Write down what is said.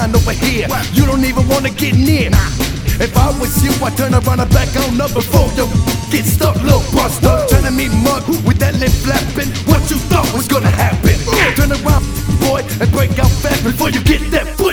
line over here. You don't even wanna get near. If I was you, I'd turn around and back on up before you get stuck, little buster. Trying to meet mug with that lip flapping. What you thought was gonna happen? Turn around, boy, and break out fast before you get that foot.